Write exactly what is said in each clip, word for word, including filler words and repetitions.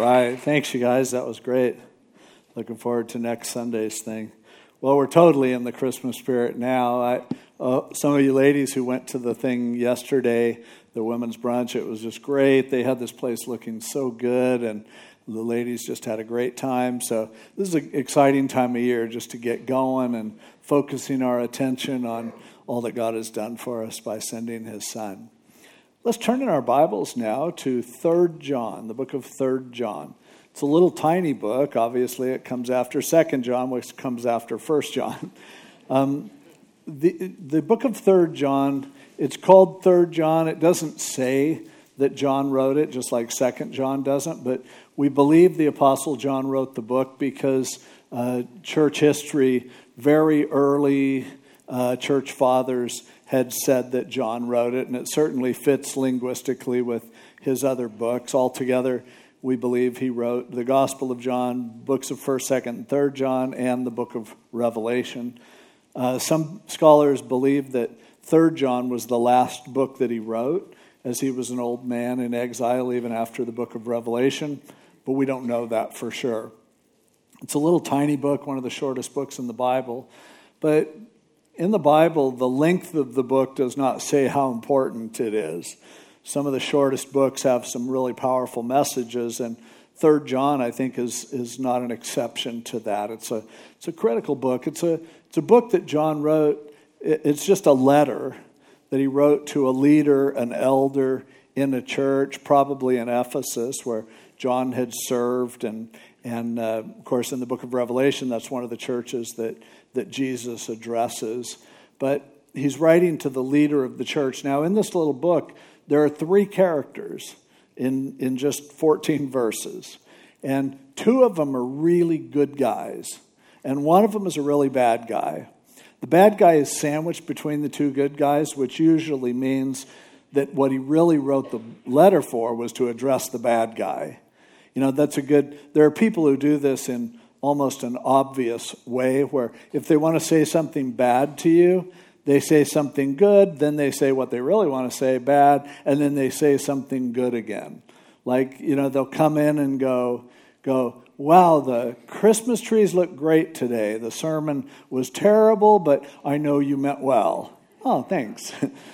right. Thanks, you guys. That was great. Looking forward to next Sunday's thing. Well, we're totally in the Christmas spirit now. I, uh, some of you ladies who went to the thing yesterday, the women's brunch, it was just great. They had this place looking so good, and the ladies just had a great time. So this is an exciting time of year just to get going and focusing our attention on all that God has done for us by sending his son. Let's turn in our Bibles now to Third John, the book of Third John. It's a little tiny book. Obviously, it comes after Second John, which comes after First John. Um, the, the book of Third John, it's called Third John. It doesn't say that John wrote it, just like Second John doesn't, but we believe the Apostle John wrote the book because uh, church history, very early uh, church fathers had said that John wrote it, and it certainly fits linguistically with his other books. Altogether, we believe he wrote the Gospel of John, books of First, Second, and Third John, and the book of Revelation. Uh, some scholars believe that Third John was the last book that he wrote, as he was an old man in exile even after the book of Revelation, but we don't know that for sure. It's a little tiny book, one of the shortest books in the Bible, but in the Bible, the length of the book does not say how important it is. Some of the shortest books have some really powerful messages, and Third John, I think, is is not an exception to that. It's a it's a critical book. It's a it's a book that John wrote. It's just a letter that he wrote to a leader, an elder in a church, probably in Ephesus, where John had served, and and uh, of course in the book of Revelation, that's one of the churches that that Jesus addresses. But he's writing to the leader of the church. Now, in this little book, there are three characters in, in just fourteen verses. And two of them are really good guys. And one of them is a really bad guy. The bad guy is sandwiched between the two good guys, which usually means that what he really wrote the letter for was to address the bad guy. You know, that's a good... There are people who do this in almost an obvious way, where if they want to say something bad to you, they say something good, then they say what they really want to say, bad, and then they say something good again. Like, you know, they'll come in and go, go, wow, the Christmas trees look great today. The sermon was terrible, but I know you meant well. Oh, thanks.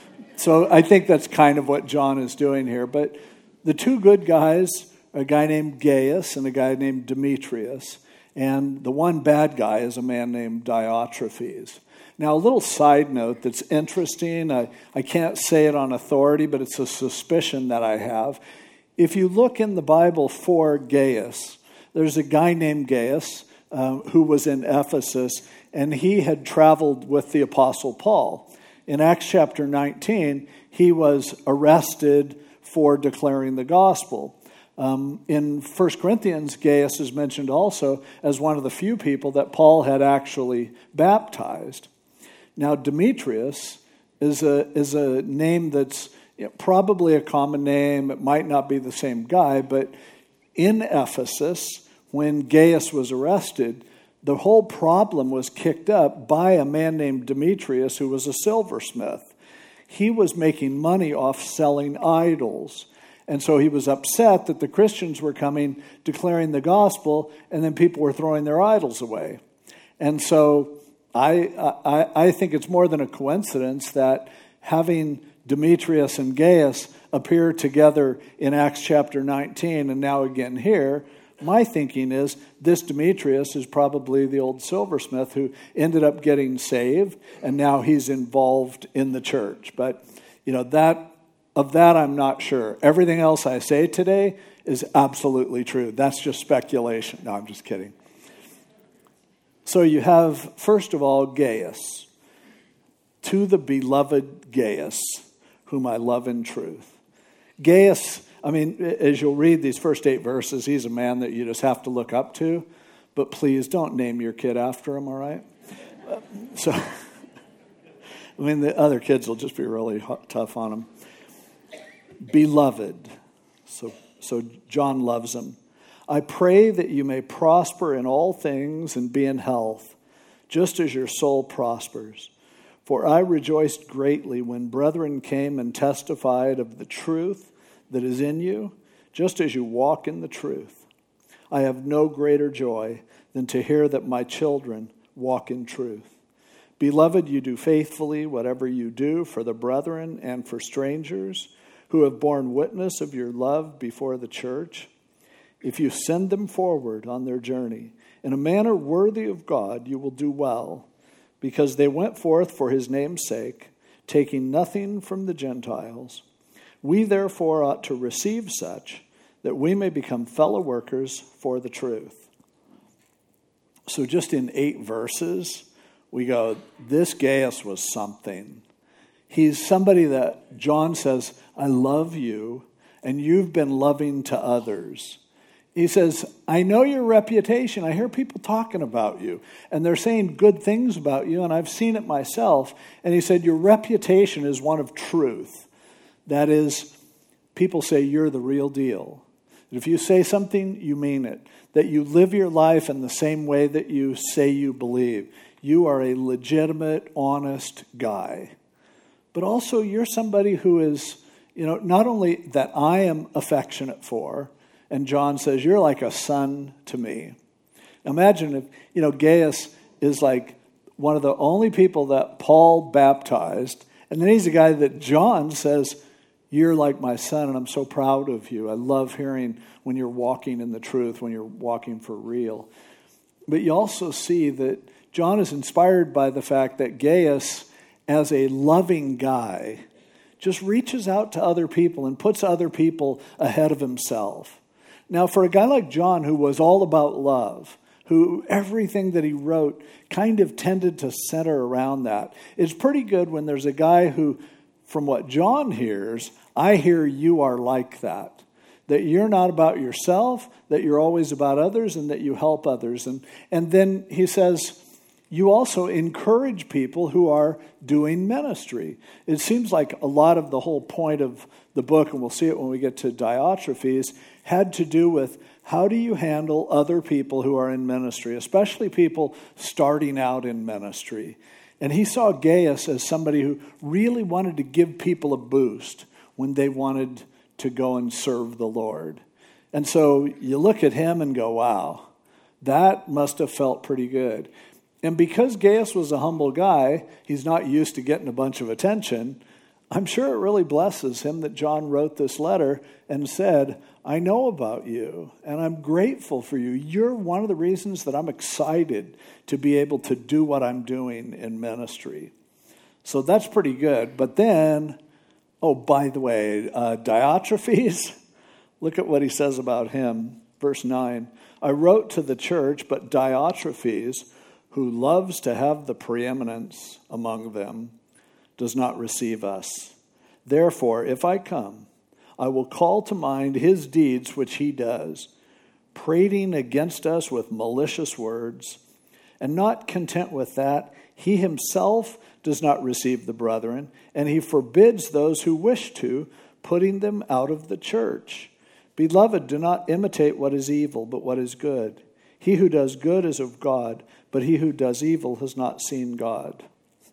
So I think that's kind of what John is doing here. But the two good guys, a guy named Gaius and a guy named Demetrius, and the one bad guy is a man named Diotrephes. Now, a little side note that's interesting. I, I can't say it on authority, but it's a suspicion that I have. If you look in the Bible for Gaius, there's a guy named Gaius uh, who was in Ephesus, and he had traveled with the Apostle Paul. In Acts chapter nineteen, he was arrested for declaring the gospel. Um, in First Corinthians, Gaius is mentioned also as one of the few people that Paul had actually baptized. Now, Demetrius is a is a name that's you know, probably a common name. It might not be the same guy, but in Ephesus, when Gaius was arrested, the whole problem was kicked up by a man named Demetrius, who was a silversmith. He was making money off selling idols. And so he was upset that the Christians were coming, declaring the gospel, and then people were throwing their idols away. And so I, I, I think it's more than a coincidence that having Demetrius and Gaius appear together in Acts chapter nineteen and now again here, my thinking is this Demetrius is probably the old silversmith who ended up getting saved, and now he's involved in the church. But, you know, that... Of that, I'm not sure. Everything else I say today is absolutely true. That's just speculation. No, I'm just kidding. So you have, first of all, Gaius. To the beloved Gaius, whom I love in truth. Gaius, I mean, as you'll read these first eight verses, he's a man that you just have to look up to. But please don't name your kid after him, all right? So, I mean, the other kids will just be really tough on him. Beloved, so so John loves him. I pray that you may prosper in all things and be in health, just as your soul prospers. For I rejoiced greatly when brethren came and testified of the truth that is in you, just as you walk in the truth. I have no greater joy than to hear that my children walk in truth. Beloved, you do faithfully whatever you do for the brethren and for strangers who have borne witness of your love before the church. If you send them forward on their journey in a manner worthy of God, you will do well, because they went forth for his name's sake, taking nothing from the Gentiles. We therefore ought to receive such, that we may become fellow workers for the truth. So just in eight verses, we go, this Gaius was something. He's somebody that John says, I love you, and you've been loving to others. He says, I know your reputation. I hear people talking about you, and they're saying good things about you, and I've seen it myself. And he said, your reputation is one of truth. That is, people say you're the real deal. If you say something, you mean it. That you live your life in the same way that you say you believe. You are a legitimate, honest guy. But also, you're somebody who is, you know, not only that I am affectionate for, and John says, you're like a son to me. Imagine if, you know, Gaius is like one of the only people that Paul baptized, and then he's a guy that John says, you're like my son, and I'm so proud of you. I love hearing when you're walking in the truth, when you're walking for real. But you also see that John is inspired by the fact that Gaius, as a loving guy, just reaches out to other people and puts other people ahead of himself. Now, for a guy like John, who was all about love, who everything that he wrote kind of tended to center around that, it's pretty good when there's a guy who, from what John hears, I hear you are like that. That you're not about yourself, that you're always about others, and that you help others. And, and then he says, you also encourage people who are doing ministry. It seems like a lot of the whole point of the book, and we'll see it when we get to Diotrephes, had to do with how do you handle other people who are in ministry, especially people starting out in ministry. And he saw Gaius as somebody who really wanted to give people a boost when they wanted to go and serve the Lord. And so you look at him and go, wow, that must have felt pretty good. And because Gaius was a humble guy, he's not used to getting a bunch of attention. I'm sure it really blesses him that John wrote this letter and said, I know about you, and I'm grateful for you. You're one of the reasons that I'm excited to be able to do what I'm doing in ministry. So that's pretty good. But then, oh, by the way, uh, Diotrephes, look at what he says about him. Verse nine, I wrote to the church, but Diotrephes, who loves to have the preeminence among them, does not receive us. Therefore, if I come, I will call to mind his deeds which he does, prating against us with malicious words. And not content with that, he himself does not receive the brethren, and he forbids those who wish to, putting them out of the church. Beloved, do not imitate what is evil, but what is good. He who does good is of God, but he who does evil has not seen God.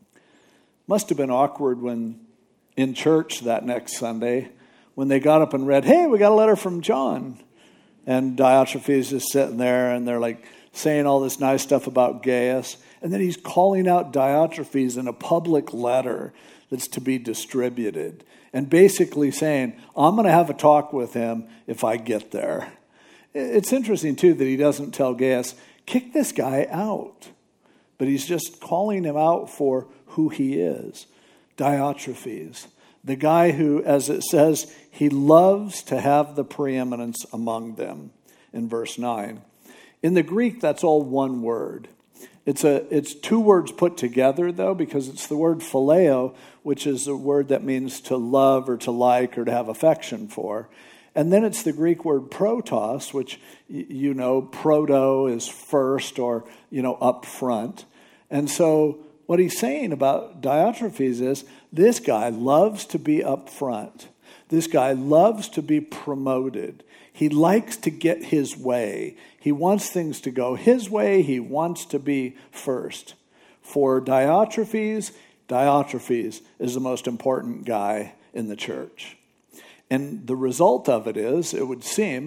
Must have been awkward when in church that next Sunday, when they got up and read, hey, we got a letter from John. And Diotrephes is sitting there, and they're like saying all this nice stuff about Gaius. And then he's calling out Diotrephes in a public letter that's to be distributed. And basically saying, I'm going to have a talk with him if I get there. It's interesting, too, that he doesn't tell Gaius, kick this guy out. But he's just calling him out for who he is. Diotrephes, the guy who, as it says, he loves to have the preeminence among them, in verse nine. In the Greek, that's all one word. It's a it's two words put together, though, because it's the word phileo, which is a word that means to love or to like or to have affection for. And then it's the Greek word protos, which, you know, proto is first or, you know, up front. And so what he's saying about Diotrephes is this guy loves to be up front. This guy loves to be promoted. He likes to get his way. He wants things to go his way. He wants to be first. For Diotrephes, Diotrephes is the most important guy in the church. And the result of it is, it would seem,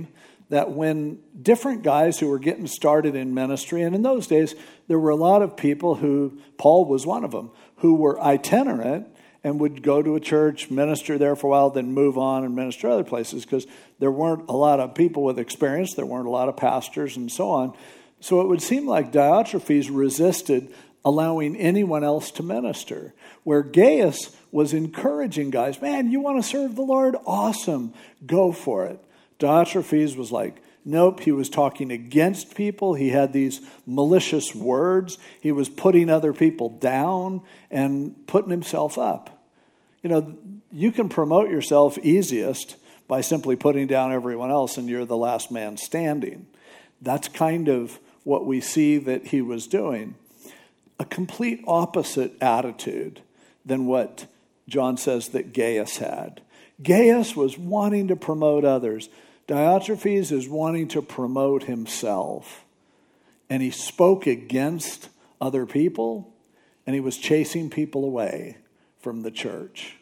that when different guys who were getting started in ministry, and in those days, there were a lot of people who, Paul was one of them, who were itinerant and would go to a church, minister there for a while, then move on and minister other places because there weren't a lot of people with experience. There weren't a lot of pastors and so on. So it would seem like Diotrephes resisted allowing anyone else to minister, where Gaius was encouraging guys, man, you want to serve the Lord? Awesome. Go for it. Diotrephes was like, nope, he was talking against people. He had these malicious words. He was putting other people down and putting himself up. You know, you can promote yourself easiest by simply putting down everyone else and you're the last man standing. That's kind of what we see that he was doing. A complete opposite attitude than what John says that Gaius had. Gaius was wanting to promote others. Diotrephes is wanting to promote himself. And he spoke against other people, and he was chasing people away from the church.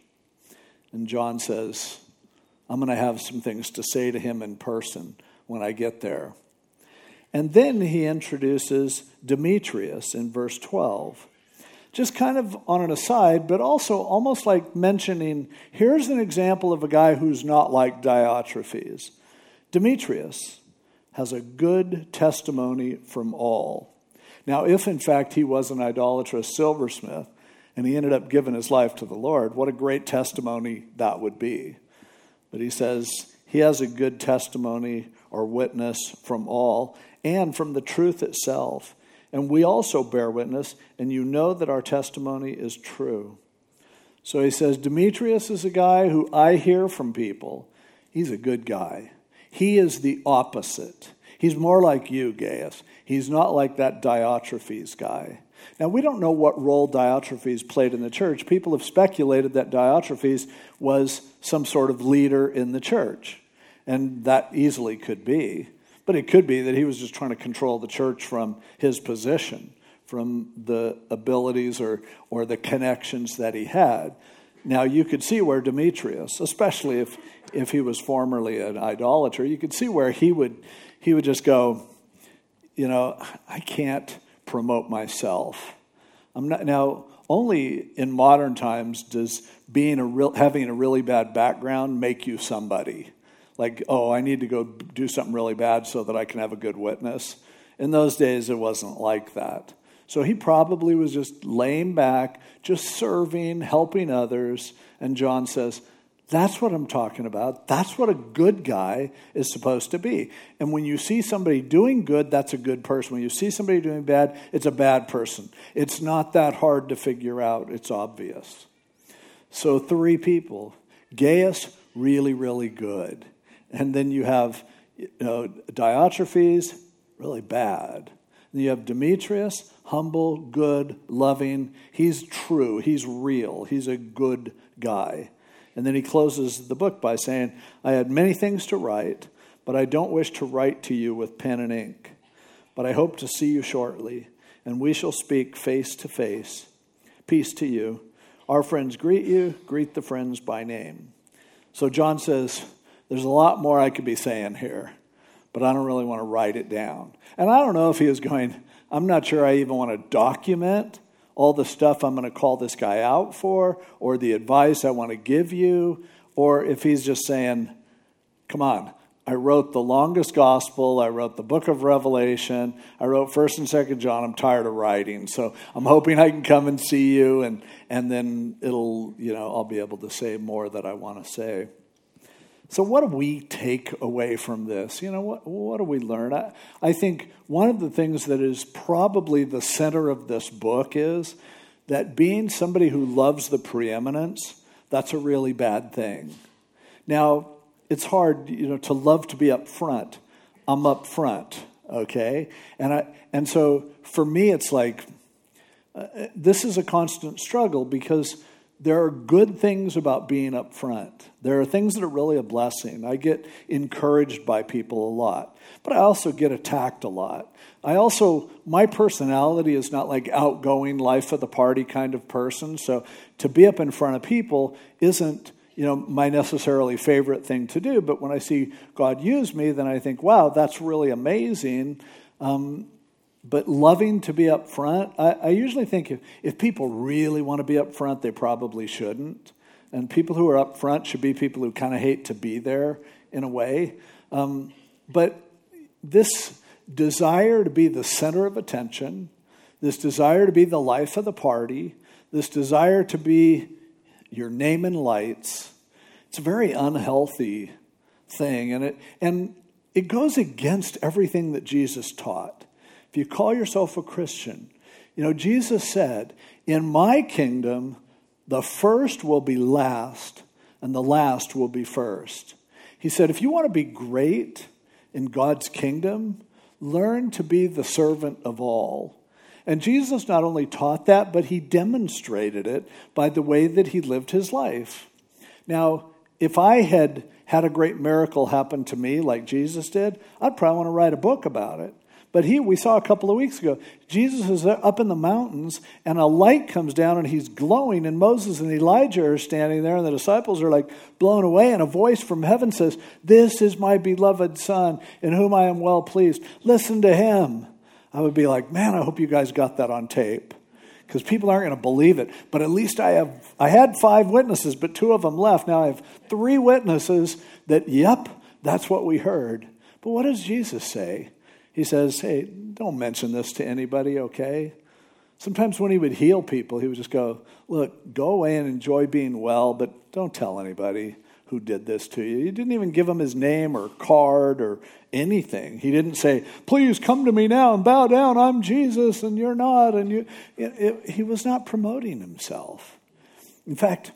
And John says, I'm going to have some things to say to him in person when I get there. And then he introduces Demetrius in verse twelve. Just kind of on an aside, but also almost like mentioning, here's an example of a guy who's not like Diotrephes. Demetrius has a good testimony from all. Now, if in fact he was an idolatrous silversmith and he ended up giving his life to the Lord, what a great testimony that would be. But he says he has a good testimony or witness from all and from the truth itself. And we also bear witness, and you know that our testimony is true. So he says, Demetrius is a guy who I hear from people. He's a good guy. He is the opposite. He's more like you, Gaius. He's not like that Diotrephes guy. Now, we don't know what role Diotrephes played in the church. People have speculated that Diotrephes was some sort of leader in the church. And that easily could be. But it could be that he was just trying to control the church from his position, from the abilities or, or the connections that he had. Now, you could see where Demetrius, especially if, if he was formerly an idolater, you could see where he would he would just go, you know, I can't promote myself. I'm not now. Only in modern times does being a real having a really bad background make you somebody. Like, oh, I need to go do something really bad so that I can have a good witness. In those days, it wasn't like that. So he probably was just laying back, just serving, helping others. And John says, that's what I'm talking about. That's what a good guy is supposed to be. And when you see somebody doing good, that's a good person. When you see somebody doing bad, it's a bad person. It's not that hard to figure out. It's obvious. So three people. Gaius, really, really good. And then you have, you know, Diotrephes, really bad. And you have Demetrius, humble, good, loving. He's true. He's real. He's a good guy. And then he closes the book by saying, I had many things to write, but I don't wish to write to you with pen and ink. But I hope to see you shortly, and we shall speak face to face. Peace to you. Our friends greet you. Greet the friends by name. So John says, there's a lot more I could be saying here, but I don't really want to write it down. And I don't know if he was going, I'm not sure I even want to document all the stuff I'm going to call this guy out for, or the advice I want to give you, or if he's just saying, come on, I wrote the longest gospel, I wrote the book of Revelation, I wrote First and Second John, I'm tired of writing, so I'm hoping I can come and see you, and, and then it'll, you know, I'll be able to say more that I want to say. So what do we take away from this? You know, what, what do we learn? I, I think one of the things that is probably the center of this book is that being somebody who loves the preeminence, that's a really bad thing. Now, it's hard, you know, to love to be up front. I'm up front, okay? And I and so for me, it's like, uh, this is a constant struggle because there are good things about being up front. There are things that are really a blessing. I get encouraged by people a lot, but I also get attacked a lot. I also, my personality is not like outgoing, life of the party kind of person. So to be up in front of people isn't, you know, my necessarily favorite thing to do. But when I see God use me, then I think, wow, that's really amazing. Um, but loving to be up front, I, I usually think if, if people really want to be up front, they probably shouldn't. And people who are up front should be people who kind of hate to be there in a way. Um, but this desire to be the center of attention, this desire to be the life of the party, this desire to be your name in lights, it's a very unhealthy thing. And it and it goes against everything that Jesus taught. If you call yourself a Christian, you know, Jesus said, in my kingdom, the first will be last and the last will be first. He said, if you want to be great in God's kingdom, learn to be the servant of all. And Jesus not only taught that, but he demonstrated it by the way that he lived his life. Now, if I had had a great miracle happen to me like Jesus did, I'd probably want to write a book about it. But he, we saw a couple of weeks ago, Jesus is up in the mountains and a light comes down and he's glowing, and Moses and Elijah are standing there and the disciples are like blown away, and a voice from heaven says, "This is my beloved son in whom I am well pleased. Listen to him." I would be like, man, I hope you guys got that on tape, because people aren't going to believe it. But at least I have, I had five witnesses, but two of them left. Now I have three witnesses that, yep, that's what we heard. But what does Jesus say? He says, hey, don't mention this to anybody, okay? Sometimes when he would heal people, he would just go, look, go away and enjoy being well, but don't tell anybody who did this to you. He didn't even give him his name or card or anything. He didn't say, please come to me now and bow down. I'm Jesus and you're not. And you. It, it, he was not promoting himself. In fact,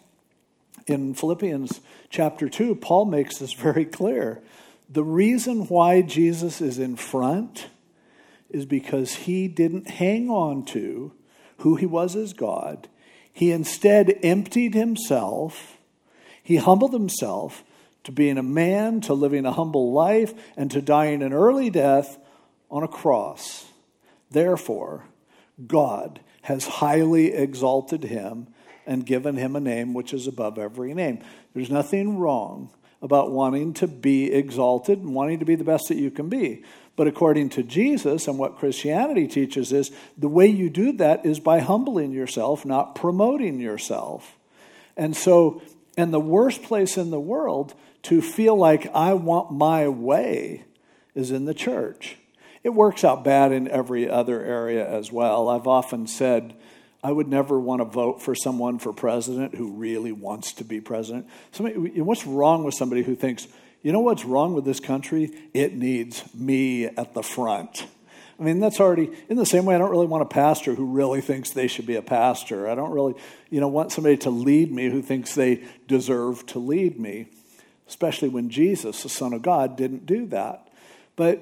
in Philippians chapter two, Paul makes this very clear. The reason why Jesus is in front is because he didn't hang on to who he was as God. He instead emptied himself. He humbled himself to being a man, to living a humble life, and to dying an early death on a cross. Therefore, God has highly exalted him and given him a name which is above every name. There's nothing wrong about wanting to be exalted and wanting to be the best that you can be. But according to Jesus and what Christianity teaches is the way you do that is by humbling yourself, not promoting yourself. And so, and the worst place in the world to feel like I want my way is in the church. It works out bad in every other area as well. I've often said, I would never want to vote for someone for president who really wants to be president. Somebody, what's wrong with somebody who thinks, you know what's wrong with this country? It needs me at the front. I mean, that's already, in the same way, I don't really want a pastor who really thinks they should be a pastor. I don't really, you know, want somebody to lead me who thinks they deserve to lead me, especially when Jesus, the Son of God, didn't do that. But,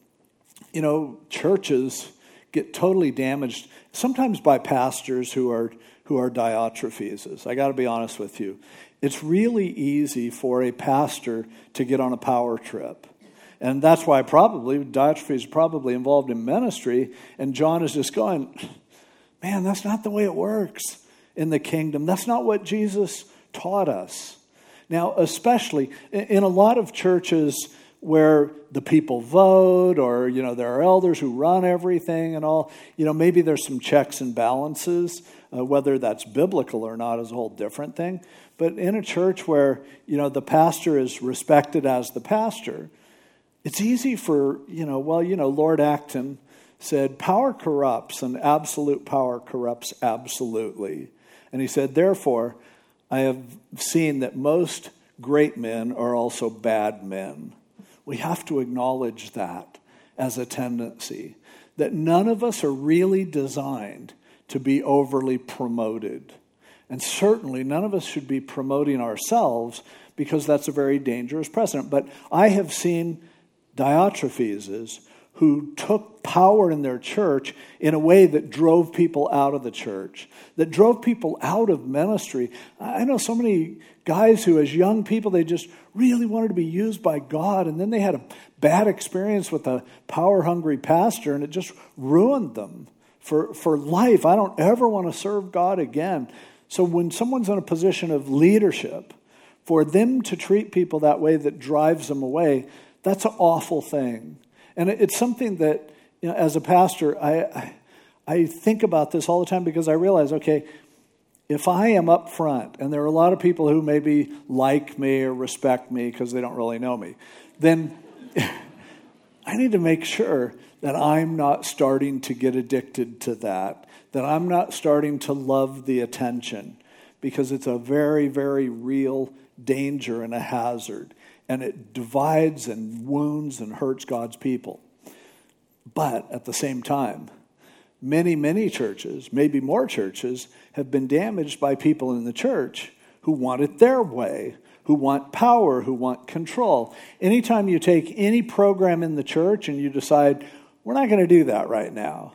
you know, churches get totally damaged, sometimes by pastors who are who are Diotrephes. I got to be honest with you. It's really easy for a pastor to get on a power trip. And that's why probably Diotrephes is probably involved in ministry, and John is just going, man, that's not the way it works in the kingdom. That's not what Jesus taught us. Now, especially in a lot of churches where the people vote, or, you know, there are elders who run everything and all, you know, maybe there's some checks and balances. Uh, whether that's biblical or not is a whole different thing. But in a church where, you know, the pastor is respected as the pastor, it's easy for, you know, well, you know, Lord Acton said, power corrupts and absolute power corrupts absolutely. And he said, therefore, I have seen that most great men are also bad men. We have to acknowledge that as a tendency, that none of us are really designed to be overly promoted. And certainly none of us should be promoting ourselves, because that's a very dangerous precedent. But I have seen Diotrephes who took power in their church in a way that drove people out of the church, that drove people out of ministry. I know so many guys who, as young people, they just really wanted to be used by God, and then they had a bad experience with a power-hungry pastor, and it just ruined them for, for life. I don't ever want to serve God again. So when someone's in a position of leadership, For them to treat people that way that drives them away, that's an awful thing. And it's something that, you know, as a pastor, I, I I think about this all the time because I realize, okay, if I am up front, and there are a lot of people who maybe like me or respect me because they don't really know me, then I need to make sure that I'm not starting to get addicted to that, that I'm not starting to love the attention, because it's a very, very real danger and a hazard, and it divides and wounds and hurts God's people. But at the same time, many, many churches, maybe more churches, have been damaged by people in the church who want it their way, who want power, who want control. Anytime you take any program in the church and you decide, we're not going to do that right now.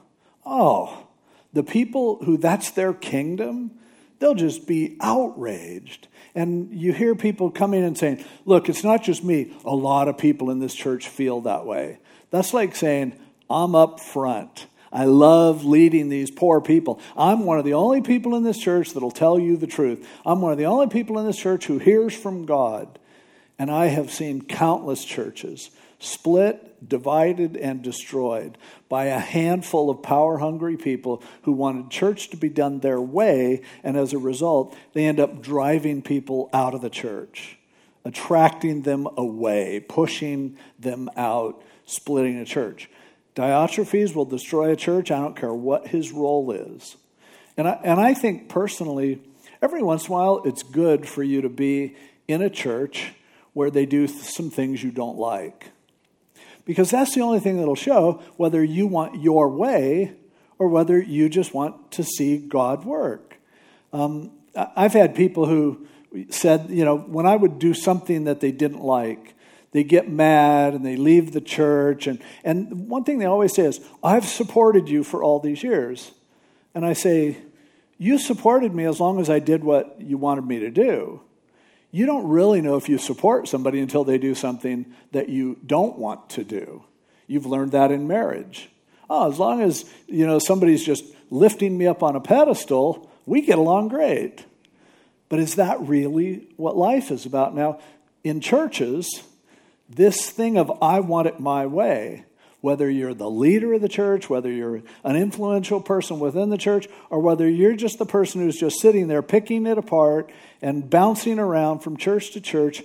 Oh, the people who that's their kingdom, they'll just be outraged. And you hear people coming and saying, look, it's not just me. A lot of people in this church feel that way. That's like saying, I'm up front. I love leading these poor people. I'm one of the only people in this church that'll tell you the truth. I'm one of the only people in this church who hears from God. And I have seen countless churches split, divided, and destroyed by a handful of power-hungry people who wanted church to be done their way, and as a result, they end up driving people out of the church, attracting them away, pushing them out, splitting a church. Diotrephes will destroy a church. I don't care what his role is. And I, and I think personally, every once in a while, it's good for you to be in a church where they do some things you don't like. Because that's the only thing that'll show whether you want your way or whether you just want to see God work. Um, I've had people who said, you know, when I would do something that they didn't like, they get mad and they leave the church. And, and one thing they always say is, I've supported you for all these years. And I say, you supported me as long as I did what you wanted me to do. You don't really know if you support somebody until they do something that you don't want to do. You've learned that in marriage. Oh, as long as, you know, somebody's just lifting me up on a pedestal, we get along great. But is that really what life is about? Now, in churches, this thing of I want it my way, whether you're the leader of the church, whether you're an influential person within the church, or whether you're just the person who's just sitting there picking it apart and bouncing around from church to church,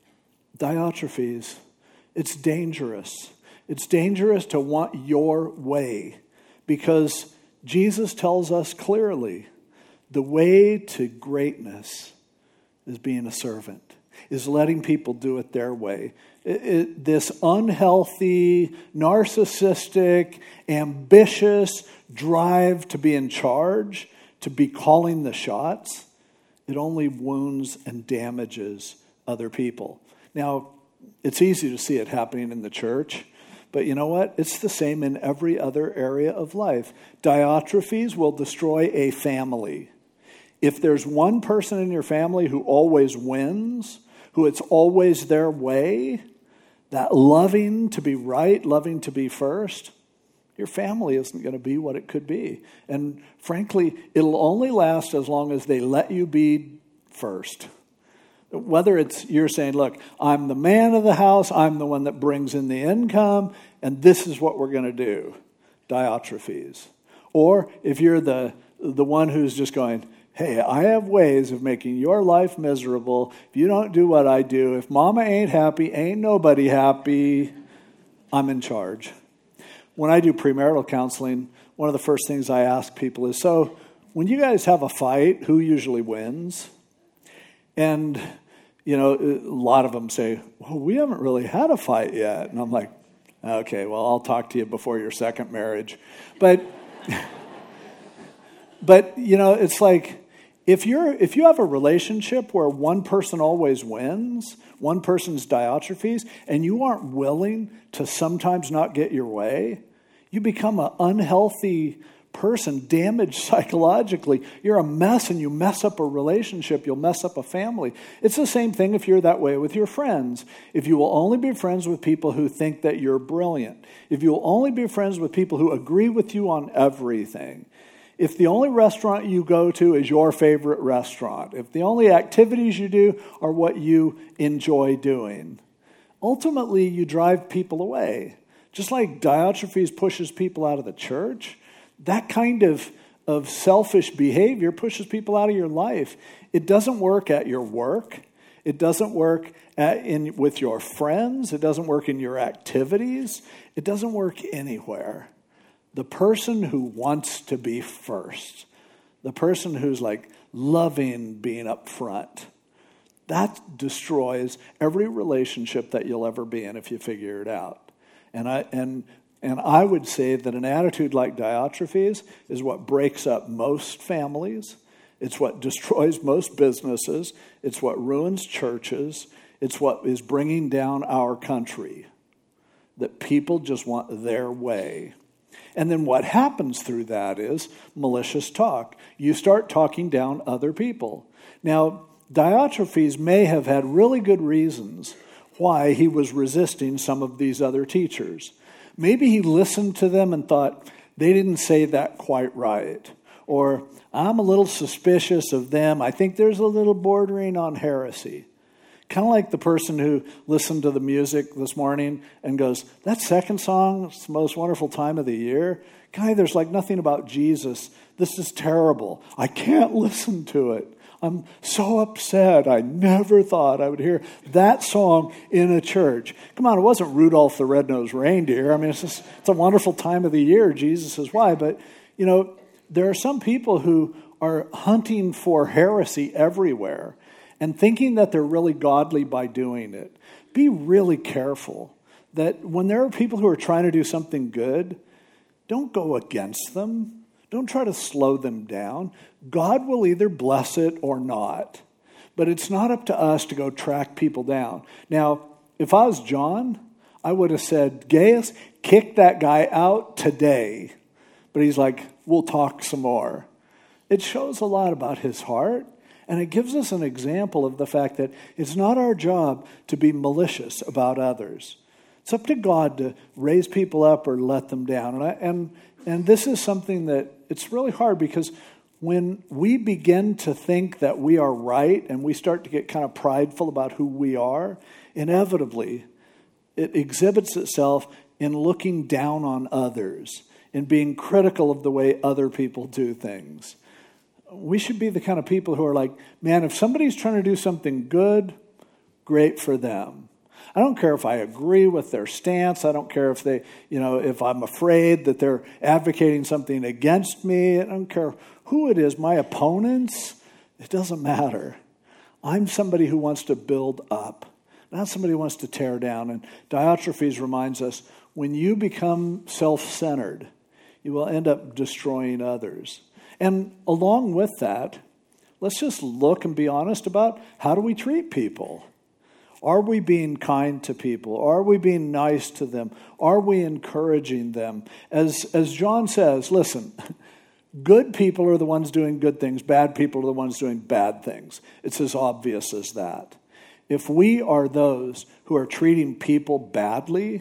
Diotrephes, it's dangerous. It's dangerous to want your way, because Jesus tells us clearly the way to greatness is being a servant, is letting people do it their way. It, it, this unhealthy, narcissistic, ambitious drive to be in charge, to be calling the shots, it only wounds and damages other people. Now, it's easy to see it happening in the church, but you know what? It's the same in every other area of life. Diotrephes will destroy a family. If there's one person in your family who always wins, who it's always their way, that loving to be right, loving to be first, your family isn't going to be what it could be. And frankly, it'll only last as long as they let you be first. Whether it's you're saying, look, I'm the man of the house, I'm the one that brings in the income, and this is what we're going to do, Diotrephes. Or if you're the the one who's just going, hey, I have ways of making your life miserable. If you don't do what I do, if mama ain't happy, ain't nobody happy, I'm in charge. When I do premarital counseling, one of the first things I ask people is, so when you guys have a fight, who usually wins? And, you know, a lot of them say, well, we haven't really had a fight yet. And I'm like, okay, well, I'll talk to you before your second marriage. But, but you know, it's like, If you're if you have a relationship where one person always wins, one person's Diotrephes, and you aren't willing to sometimes not get your way, you become an unhealthy person, damaged psychologically. You're a mess, and you mess up a relationship. You'll mess up a family. It's the same thing if you're that way with your friends. If you will only be friends with people who think that you're brilliant, if you will only be friends with people who agree with you on everything, if the only restaurant you go to is your favorite restaurant, if the only activities you do are what you enjoy doing, ultimately you drive people away. Just like Diotrephes pushes people out of the church, that kind of, of selfish behavior pushes people out of your life. It doesn't work at your work. It doesn't work at, in, with your friends. It doesn't work in your activities. It doesn't work anywhere. The person who wants to be first, the person who's like loving being up front, that destroys every relationship that you'll ever be in if you figure it out. And I and and I would say that an attitude like Diotrephes is what breaks up most families. It's what destroys most businesses. It's what ruins churches. It's what is bringing down our country. That people just want their way. And then what happens through that is malicious talk. You start talking down other people. Now, Diotrephes may have had really good reasons why he was resisting some of these other teachers. Maybe he listened to them and thought, they didn't say that quite right. Or, I'm a little suspicious of them. I think there's a little bordering on heresy. Kind of like the person who listened to the music this morning and goes, that second song is the most wonderful time of the year. Guy, there's like nothing about Jesus. This is terrible. I can't listen to it. I'm so upset. I never thought I would hear that song in a church. Come on, it wasn't Rudolph the Red-Nosed Reindeer. I mean, it's just, it's a wonderful time of the year. Jesus is why. But, you know, there are some people who are hunting for heresy everywhere and thinking that they're really godly by doing it. Be really careful that when there are people who are trying to do something good, don't go against them. Don't try to slow them down. God will either bless it or not. But it's not up to us to go track people down. Now, if I was John, I would have said, Gaius, kick that guy out today. But he's like, we'll talk some more. It shows a lot about his heart. And it gives us an example of the fact that it's not our job to be malicious about others. It's up to God to raise people up or let them down. And I, and and this is something that it's really hard because when we begin to think that we are right and we start to get kind of prideful about who we are, inevitably it exhibits itself in looking down on others and being critical of the way other people do things. We should be the kind of people who are like, man, if somebody's trying to do something good, great for them. I don't care if I agree with their stance. I don't care if they, you know, if I'm afraid that they're advocating something against me. I don't care who it is, my opponents. It doesn't matter. I'm somebody who wants to build up, not somebody who wants to tear down. And Diotrephes reminds us, when you become self-centered, you will end up destroying others. And along with that, let's just look and be honest about how do we treat people? Are we being kind to people? Are we being nice to them? Are we encouraging them? As, as John says, listen, good people are the ones doing good things. Bad people are the ones doing bad things. It's as obvious as that. If we are those who are treating people badly,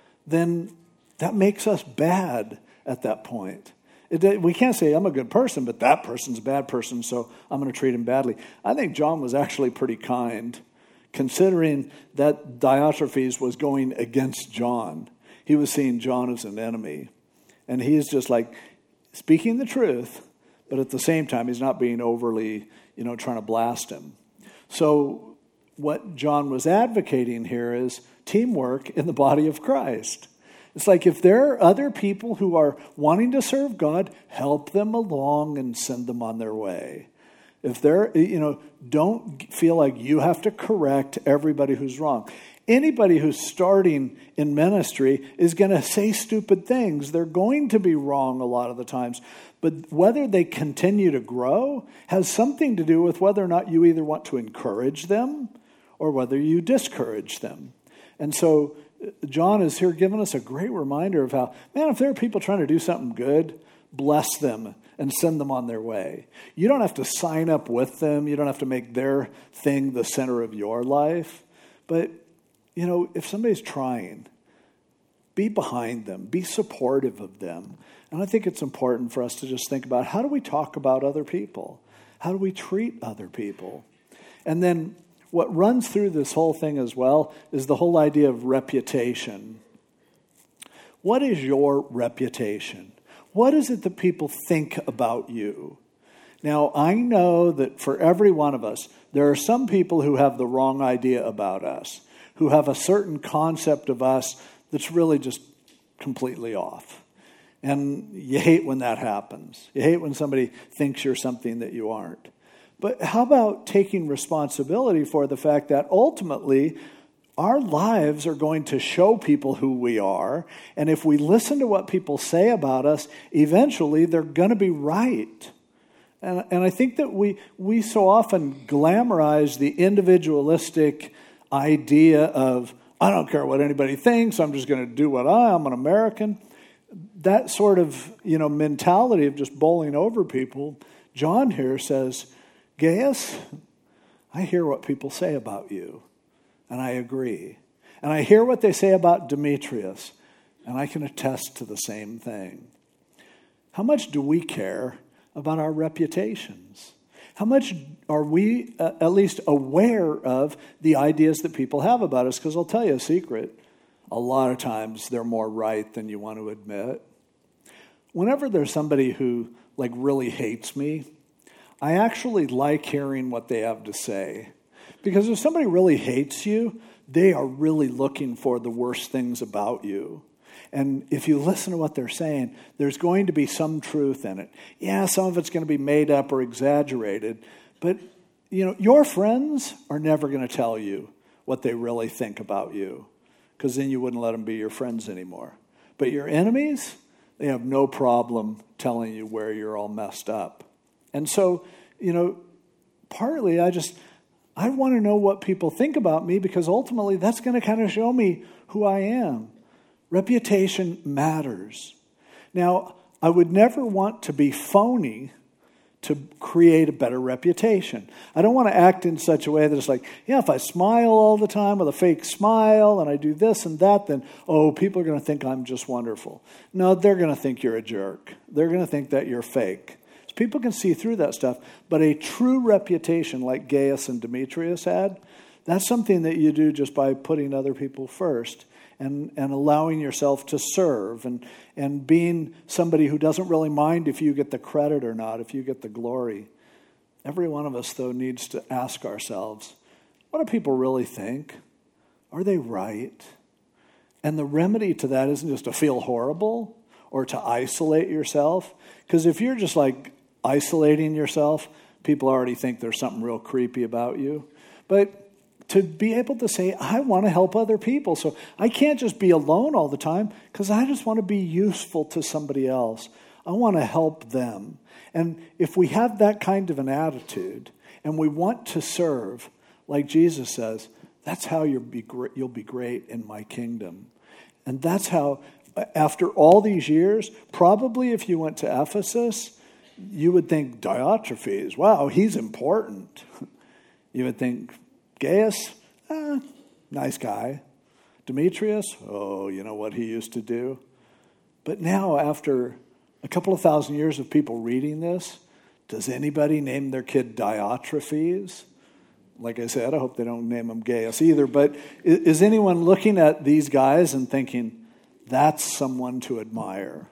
then that makes us bad at that point. It, we can't say, I'm a good person, but that person's a bad person, so I'm going to treat him badly. I think John was actually pretty kind, considering that Diotrephes was going against John. He was seeing John as an enemy. And he's just like speaking the truth, but at the same time, he's not being overly, you know, trying to blast him. So what John was advocating here is teamwork in the body of Christ. It's like if there are other people who are wanting to serve God, help them along and send them on their way. If they're, you know, don't feel like you have to correct everybody who's wrong. Anybody who's starting in ministry is going to say stupid things. They're going to be wrong a lot of the times. But whether they continue to grow has something to do with whether or not you either want to encourage them or whether you discourage them. And so John is here giving us a great reminder of how, man, if there are people trying to do something good, bless them and send them on their way. You don't have to sign up with them. You don't have to make their thing the center of your life. But, you know, if somebody's trying, be behind them, be supportive of them. And I think it's important for us to just think about, how do we talk about other people? How do we treat other people? And then what runs through this whole thing as well is the whole idea of reputation. What is your reputation? What is it that people think about you? Now, I know that for every one of us, there are some people who have the wrong idea about us, who have a certain concept of us that's really just completely off. And you hate when that happens. You hate when somebody thinks you're something that you aren't. But how about taking responsibility for the fact that ultimately our lives are going to show people who we are. And if we listen to what people say about us, eventually they're going to be right. And, and I think that we, we so often glamorize the individualistic idea of, I don't care what anybody thinks, I'm just going to do what I am, I'm an American. That sort of, you know, mentality of just bowling over people. John here says, Gaius, I hear what people say about you, and I agree. And I hear what they say about Demetrius, and I can attest to the same thing. How much do we care about our reputations? How much are we uh, at least aware of the ideas that people have about us? Because I'll tell you a secret. A lot of times they're more right than you want to admit. Whenever there's somebody who like really hates me, I actually like hearing what they have to say. Because if somebody really hates you, they are really looking for the worst things about you. And if you listen to what they're saying, there's going to be some truth in it. Yeah, some of it's going to be made up or exaggerated. But, you know, your friends are never going to tell you what they really think about you, because then you wouldn't let them be your friends anymore. But your enemies, they have no problem telling you where you're all messed up. And so, you know, partly I just, I want to know what people think about me, because ultimately that's going to kind of show me who I am. Reputation matters. Now, I would never want to be phony to create a better reputation. I don't want to act in such a way that it's like, yeah, if I smile all the time with a fake smile and I do this and that, then, oh, people are going to think I'm just wonderful. No, they're going to think you're a jerk. They're going to think that you're fake. So people can see through that stuff. But a true reputation like Gaius and Demetrius had, that's something that you do just by putting other people first. And, and allowing yourself to serve and, and being somebody who doesn't really mind if you get the credit or not, if you get the glory. Every one of us, though, needs to ask ourselves, what do people really think? Are they right? And the remedy to that isn't just to feel horrible or to isolate yourself. Because if you're just like isolating yourself, people already think there's something real creepy about you. But to be able to say, I want to help other people. So I can't just be alone all the time, because I just want to be useful to somebody else. I want to help them. And if we have that kind of an attitude and we want to serve, like Jesus says, that's how you'll be great, you'll be great in my kingdom. And that's how, after all these years, probably if you went to Ephesus, you would think Diotrephes, wow, he's important. You would think, Gaius, eh, nice guy. Demetrius, oh, you know what he used to do. But now, after a couple of thousand years of people reading this, does anybody name their kid Diotrephes? Like I said, I hope they don't name him Gaius either. But is anyone looking at these guys and thinking, that's someone to admire?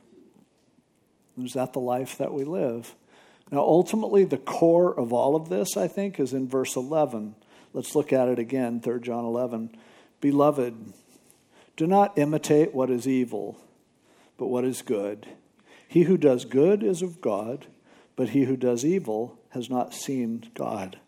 Is that the life that we live? Now, ultimately, the core of all of this, I think, is in verse eleven. Let's look at it again, Third John eleven. Beloved, do not imitate what is evil, but what is good. He who does good is of God, but he who does evil has not seen God.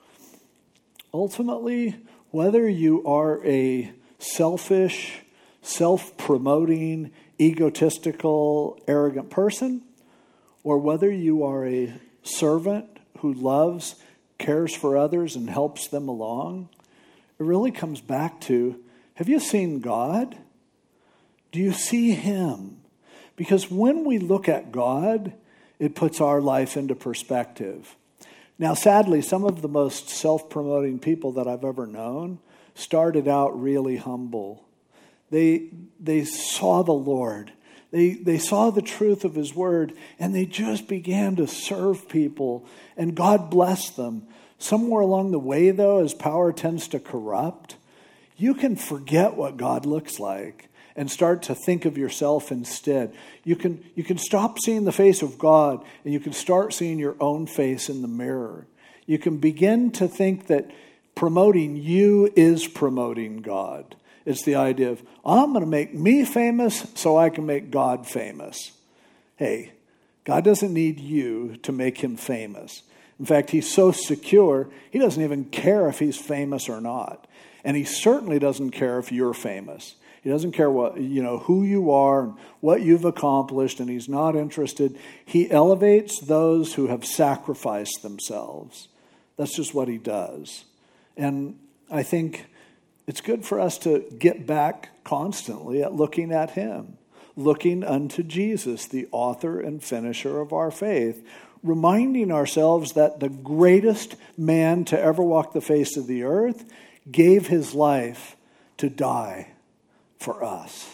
Ultimately, whether you are a selfish, self-promoting, egotistical, arrogant person, or whether you are a servant who loves, cares for others, and helps them along, it really comes back to, have you seen God? Do you see him? Because when we look at God, it puts our life into perspective. Now, sadly, some of the most self-promoting people that I've ever known started out really humble. They, they saw the Lord. They, they saw the truth of his word, and they just began to serve people, and God blessed them. Somewhere along the way, though, as power tends to corrupt, you can forget what God looks like and start to think of yourself instead. You can, you can stop seeing the face of God, and you can start seeing your own face in the mirror. You can begin to think that promoting you is promoting God. It's the idea of, I'm going to make me famous so I can make God famous. Hey, God doesn't need you to make him famous. In fact, he's so secure, he doesn't even care if he's famous or not. And he certainly doesn't care if you're famous. He doesn't care what, you know, who you are and what you've accomplished, and he's not interested. He elevates those who have sacrificed themselves. That's just what he does. And I think it's good for us to get back constantly at looking at him, looking unto Jesus, the author and finisher of our faith, reminding ourselves that the greatest man to ever walk the face of the earth gave his life to die for us.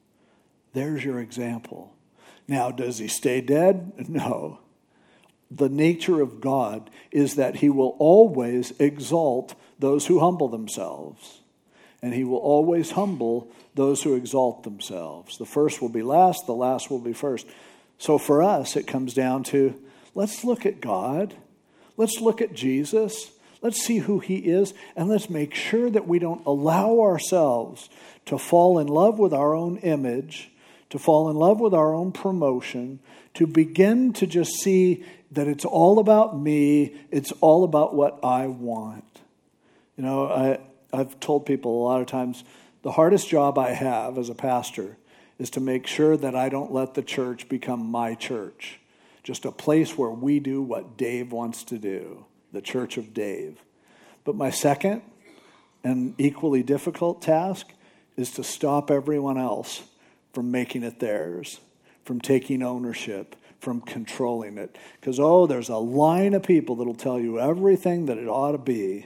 There's your example. Now, does he stay dead? No. The nature of God is that he will always exalt those who humble themselves. And he will always humble those who exalt themselves. The first will be last, the last will be first. So for us, it comes down to, let's look at God. Let's look at Jesus. Let's see who he is. And let's make sure that we don't allow ourselves to fall in love with our own image, to fall in love with our own promotion, to begin to just see that it's all about me. It's all about what I want. You know, I... I've told people a lot of times, the hardest job I have as a pastor is to make sure that I don't let the church become my church. Just a place where we do what Dave wants to do, the church of Dave. But my second and equally difficult task is to stop everyone else from making it theirs, from taking ownership, from controlling it. Because, oh, there's a line of people that'll tell you everything that it ought to be.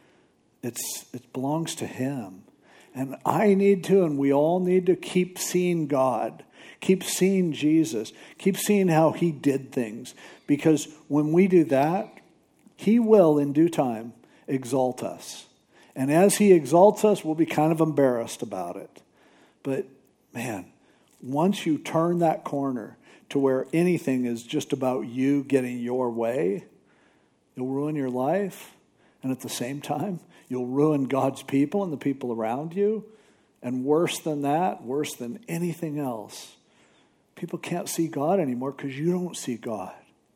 It's, it belongs to him. And I need to, and we all need to keep seeing God. Keep seeing Jesus. Keep seeing how he did things. Because when we do that, he will, in due time, exalt us. And as he exalts us, we'll be kind of embarrassed about it. But, man, once you turn that corner to where anything is just about you getting your way, you'll ruin your life. And at the same time, you'll ruin God's people and the people around you. And worse than that, worse than anything else, people can't see God anymore because you don't see God.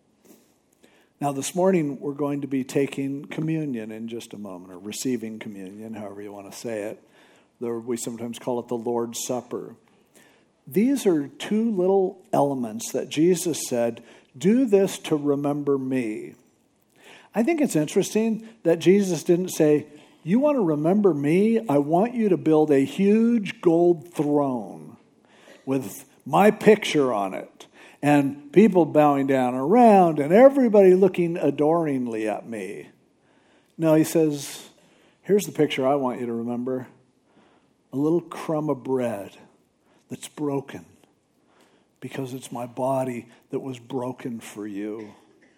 Now, this morning, we're going to be taking communion in just a moment, or receiving communion, however you want to say it. We sometimes call it the Lord's Supper. These are two little elements that Jesus said, do this to remember me. I think it's interesting that Jesus didn't say, you want to remember me? I want you to build a huge gold throne with my picture on it and people bowing down around and everybody looking adoringly at me. No, he says, here's the picture I want you to remember. A little crumb of bread that's broken because it's my body that was broken for you.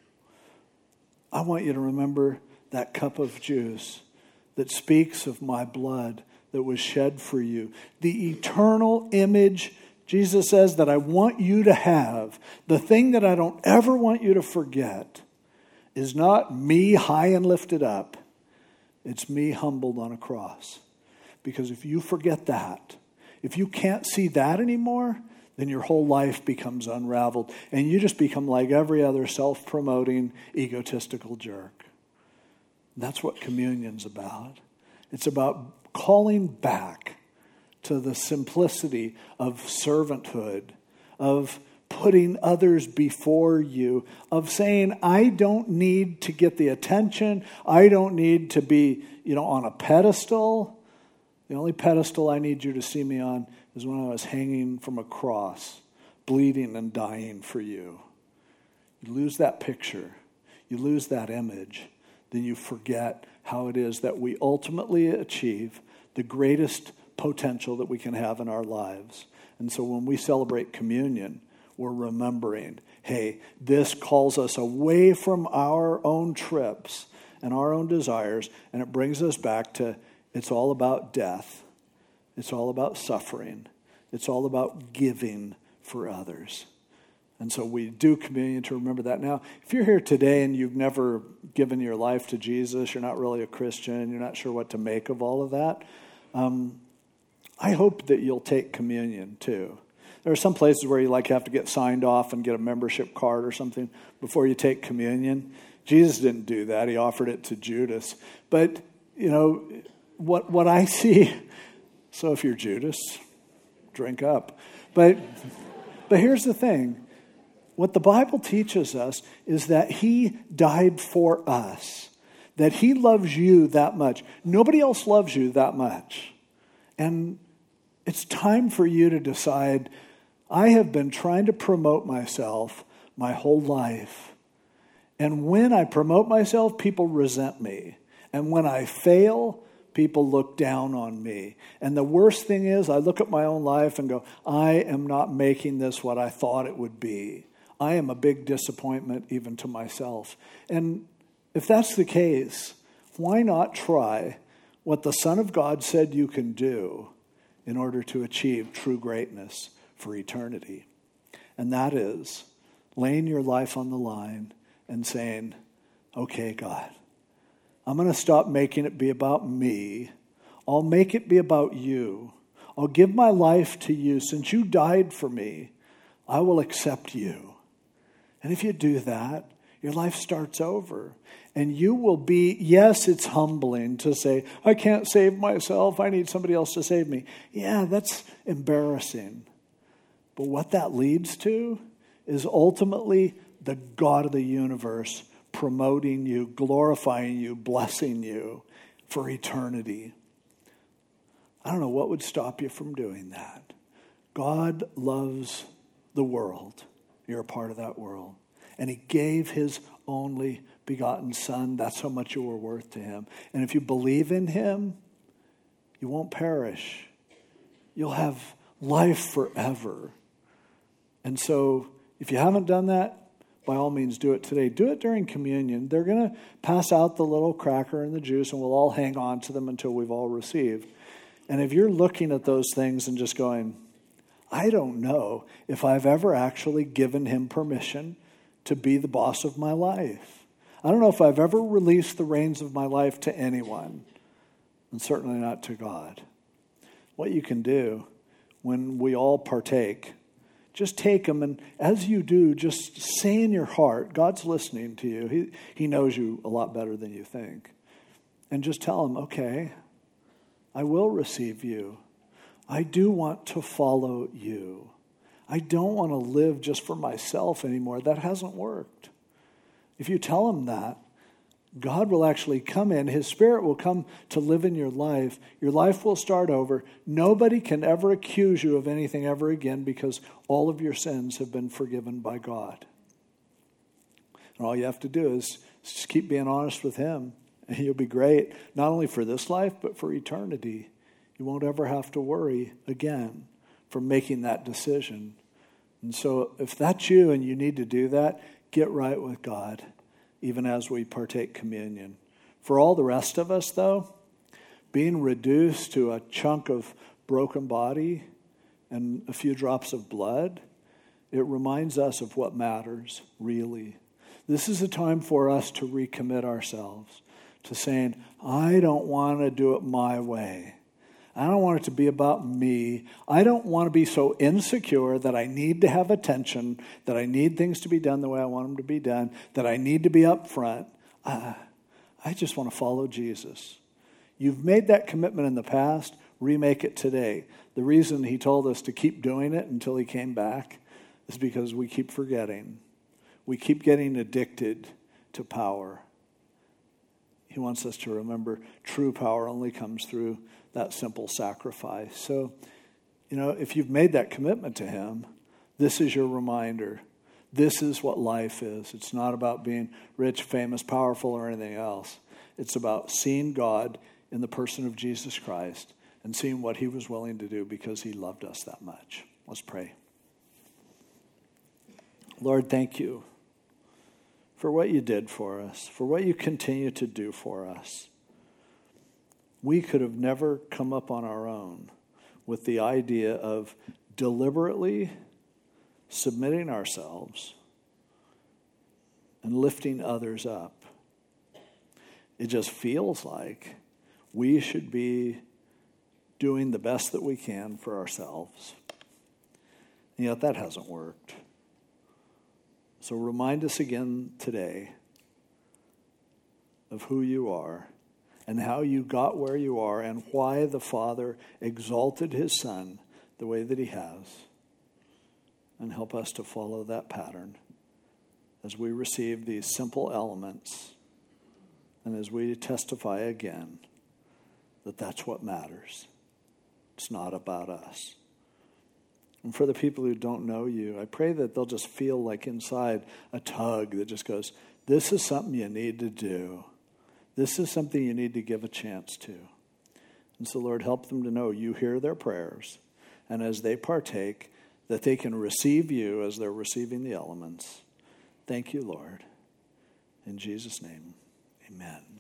I want you to remember that cup of juice that speaks of my blood that was shed for you. The eternal image, Jesus says, that I want you to have, the thing that I don't ever want you to forget, is not me high and lifted up. It's me humbled on a cross. Because if you forget that, if you can't see that anymore, then your whole life becomes unraveled. And you just become like every other self-promoting, egotistical jerk. That's what communion's about. It's about calling back to the simplicity of servanthood, of putting others before you, of saying, I don't need to get the attention. I don't need to be, you know, on a pedestal. The only pedestal I need you to see me on is when I was hanging from a cross, bleeding and dying for you. You lose that picture. You lose that image. Then you forget how it is that we ultimately achieve the greatest potential that we can have in our lives. And so when we celebrate communion, we're remembering, hey, this calls us away from our own trips and our own desires, and it brings us back to it's all about death. It's all about suffering. It's all about giving for others. And so we do communion to remember that. Now, if you're here today and you've never given your life to Jesus, you're not really a Christian, you're not sure what to make of all of that, um, I hope that you'll take communion too. There are some places where you like have to get signed off and get a membership card or something before you take communion. Jesus didn't do that. He offered it to Judas. But, you know, what what I see, so if you're Judas, drink up. But but here's the thing. What the Bible teaches us is that he died for us, that he loves you that much. Nobody else loves you that much. And it's time for you to decide, I have been trying to promote myself my whole life. And when I promote myself, people resent me. And when I fail, people look down on me. And the worst thing is, I look at my own life and go, I am not making this what I thought it would be. I am a big disappointment even to myself. And if that's the case, why not try what the Son of God said you can do in order to achieve true greatness for eternity? And that is laying your life on the line and saying, okay, God, I'm going to stop making it be about me. I'll make it be about you. I'll give my life to you. Since you died for me, I will accept you. And if you do that, your life starts over. And you will be, yes, it's humbling to say, I can't save myself. I need somebody else to save me. Yeah, that's embarrassing. But what that leads to is ultimately the God of the universe promoting you, glorifying you, blessing you for eternity. I don't know what would stop you from doing that. God loves the world. You're a part of that world. And he gave his only begotten Son. That's how much you were worth to him. And if you believe in him, you won't perish. You'll have life forever. And so if you haven't done that, by all means, do it today. Do it during communion. They're going to pass out the little cracker and the juice, and we'll all hang on to them until we've all received. And if you're looking at those things and just going, I don't know if I've ever actually given him permission to be the boss of my life. I don't know if I've ever released the reins of my life to anyone, and certainly not to God. What you can do when we all partake, just take them, and as you do, just say in your heart, God's listening to you. He, he knows you a lot better than you think. And just tell him, okay, I will receive you. I do want to follow you. I don't want to live just for myself anymore. That hasn't worked. If you tell him that, God will actually come in. His Spirit will come to live in your life. Your life will start over. Nobody can ever accuse you of anything ever again because all of your sins have been forgiven by God. And all you have to do is just keep being honest with him, and you'll be great, not only for this life, but for eternity. You won't ever have to worry again for making that decision. And so if that's you and you need to do that, get right with God, even as we partake communion. For all the rest of us, though, being reduced to a chunk of broken body and a few drops of blood, it reminds us of what matters, really. This is a time for us to recommit ourselves to saying, I don't want to do it my way. I don't want it to be about me. I don't want to be so insecure that I need to have attention, that I need things to be done the way I want them to be done, that I need to be up front. Uh, I just want to follow Jesus. You've made that commitment in the past. Remake it today. The reason he told us to keep doing it until he came back is because we keep forgetting. We keep getting addicted to power. He wants us to remember true power only comes through that simple sacrifice. So, you know, if you've made that commitment to him, this is your reminder. This is what life is. It's not about being rich, famous, powerful, or anything else. It's about seeing God in the person of Jesus Christ, and seeing what he was willing to do because he loved us that much. Let's pray. Lord, thank you for what you did for us, for what you continue to do for us. We could have never come up on our own with the idea of deliberately submitting ourselves and lifting others up. It just feels like we should be doing the best that we can for ourselves. And yet that hasn't worked. So remind us again today of who you are and how you got where you are and why the Father exalted his Son the way that he has. And help us to follow that pattern as we receive these simple elements and as we testify again that that's what matters. It's not about us. And for the people who don't know you, I pray that they'll just feel like inside a tug that just goes, this is something you need to do. This is something you need to give a chance to. And so, Lord, help them to know you hear their prayers. And as they partake, that they can receive you as they're receiving the elements. Thank you, Lord. In Jesus' name, amen.